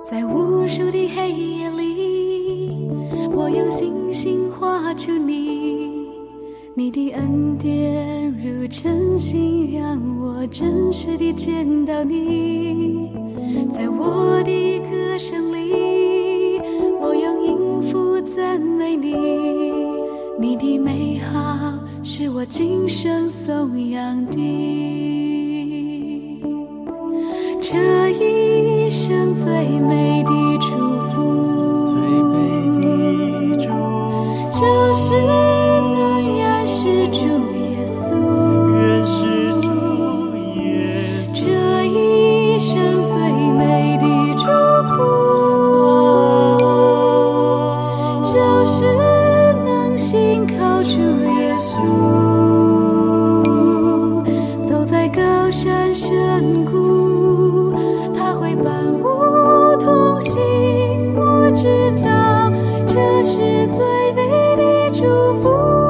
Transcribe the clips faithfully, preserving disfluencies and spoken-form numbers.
在无数的黑夜里，我用星星画出你，你的恩典如晨星，让我真实地见到你。在我的歌声里，我用音符赞美你，你的美好是我今生颂扬的。这一生最美的祝福， 最美的祝福， 就是能认识主耶稣， 认识主耶稣。 这一生最美的祝福，就是能信靠主耶稣，走在高山深谷，他会伴我同行。我知道这是最美的祝福。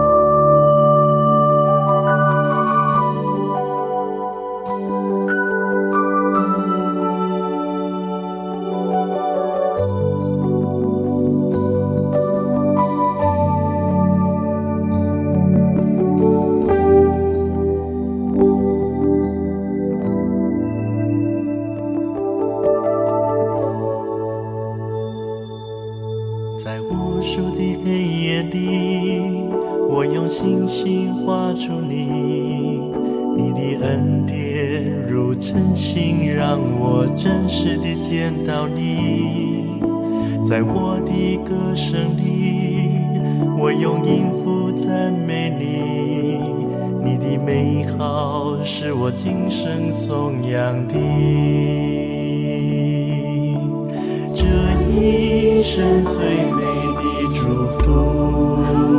在无数的黑夜里，我用星星画出你，你的恩典如晨星，让我真实地见到你。在我的歌声里，我用音符赞美你，你的美好是我今生颂扬的。这一生最美的祝福，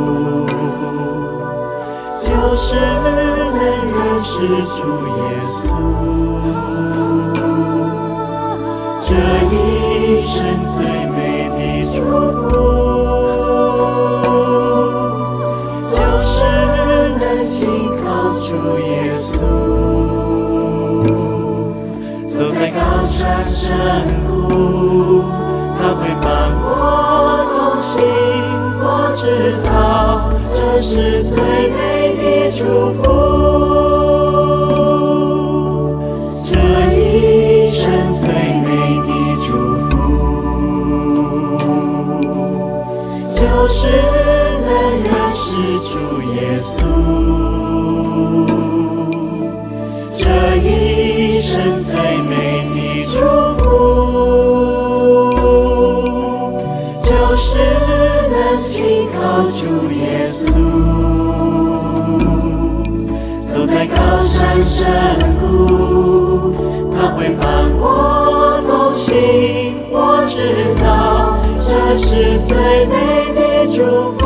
就是能认识主耶稣。这一生最美的祝福，就是能信靠主耶稣，走在高山深谷，他会伴我同行。我知道这是最美的祝福，这一生最美的祝福，就是能认识主耶稣。这一生最美的祝福，就是能信靠主耶稣，走在高山深谷，他会伴我同行。我知道这是最美的祝福。